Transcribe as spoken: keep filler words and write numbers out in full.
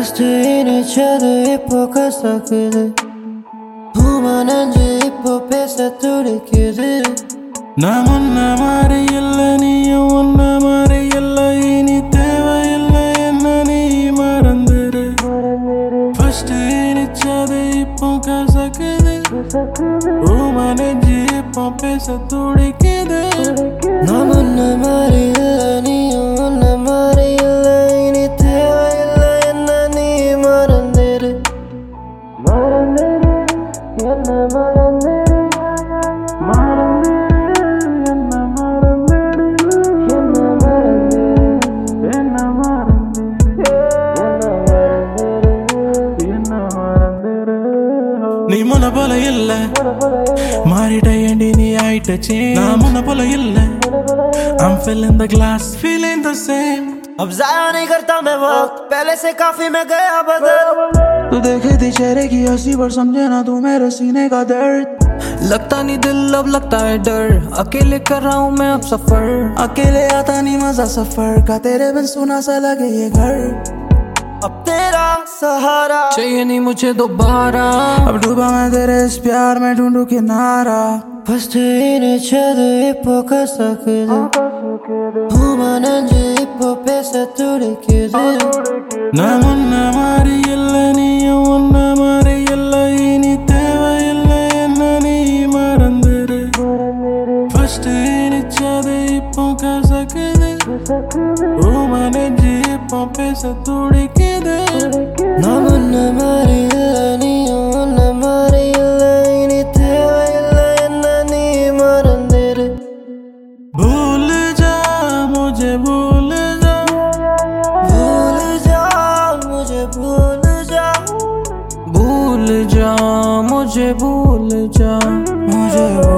First இனிச்சது இப்போ கசக்குது பூமா நெஞ்சு இப்போ பேச துடிக்குது நான் முன்ன மாதிரி இல்லை நீயும் உன்ன மாதிரி இல்லை இனி தேவையில்லை என்ன நீ மறந்துரு First இனிச்சது இப்போ கசக்குது பூமா நெஞ்சு இப்போ பேச துடிக்குது நான் முன்ன மாதிரி இல்லை நீயும் உன்ன மாதிரி இல்லை இனி தேவையில்லை என்ன நீ மறந்துரு மறந்துரு என்ன மறந்துரு நீ முன்ன போல இல்ல மாறிட்ட ஏண்டி நீ ஆயிட்டச்சு நான் முன்ன போல இல்ல I'm filling the glass feeling the same अब ज़ाया नहीं करता मैं वक्त पहले से काफी मैं गया बदल तू देखे थी चेहरे की हंसी पर समझे ना तू मेरे सीने का दर्द लगता नहीं दिल अब लगता है डर अकेले कर रहा हूँ मैं अब सफर अकेले आता नहीं मजा सफर का तेरे बिन सुना सा लगे ये घर अब तेरा सहारा चाहिए नहीं मुझे दोबारा अब डूबा मैं तेरे इस प्यार में ढूंढू किनारा First இனிச்சது இப்போ கசக்குது பூமா நெஞ்சு இப்போ பேச துடிக்குது நான் முன்ன மாதிரி இல்லை நீயும் உன்ன மாதிரி இல்லை இனி தேவையில்லை என்ன நீ மறந்துரு First இனிச்சது இப்போ கசக்குது பூமா நெஞ்சு இப்போ பேச துடிக்குது நான் முன்ன மாதிரி இல்லை நீயும் உன்ன மாதிரி இல்லை இனி தேவையில்லை என்ன நீ மறந்துரு भूल जा मुझे भूल जा भूल जा मुझे भूल जा भूल जा मुझे भूल जा मुझे